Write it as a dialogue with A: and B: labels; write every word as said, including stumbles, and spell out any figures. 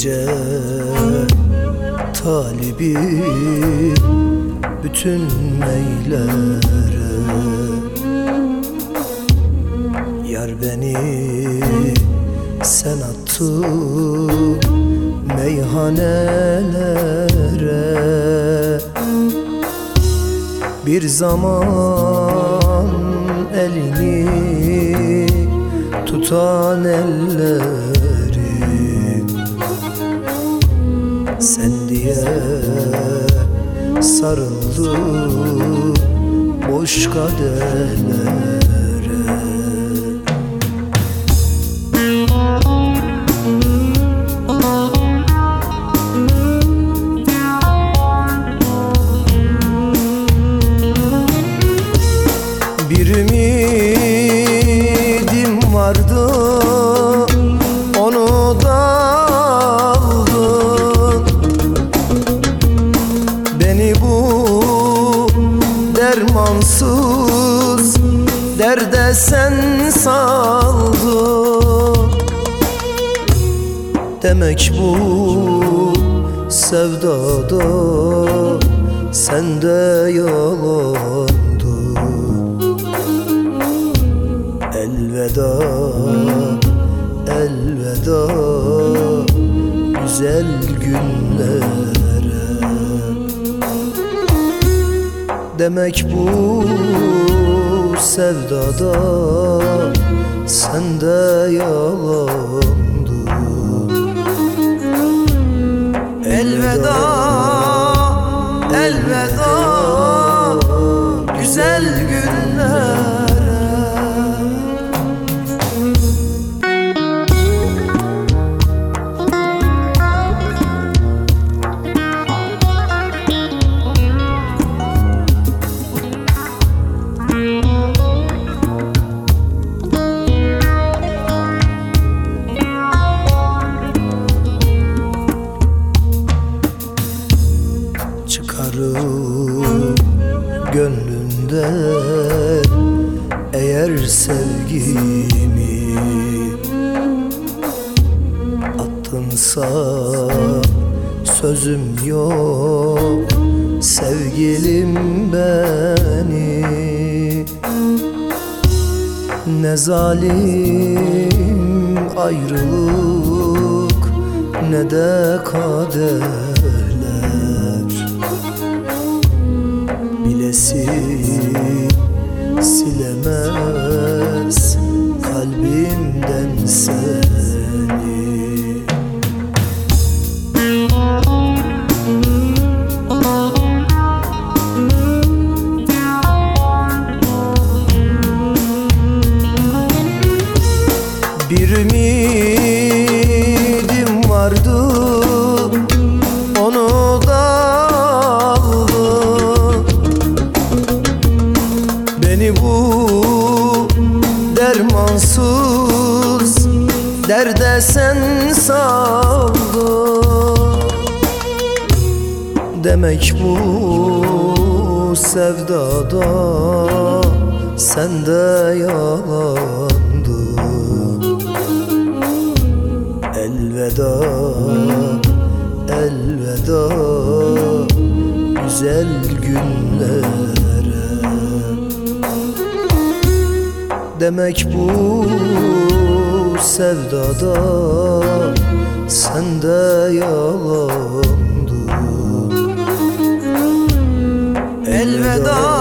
A: gece talibi bütün neylere. Yar beni sen attın meyhanelere. Bir zaman elini tutan ellerim sen diye sarıldı boş kaderlere. Bir ümidim vardı, onu da aldın. Beni bu dermansız derde sen saldın. Demek bu sevdada sende yalandı. Elveda, elveda güzel günlere. Demek bu sevdada sende yalandı. Elveda, elveda güzel günlere. Çıkarım gönlünden eğer sevgimi attınsa sözüm yok sevgilim beni. Ne zalim ayrılık ne de kader. Bilesi silemez kalbimden seni. Bir ümidim vardı, onu da aldın. Beni bu dermansız derde sen saldın. Demek bu sevdada sende yalandı. Elveda, elveda güzel günlere. Demek bu sevdada sende yalandı. Elveda.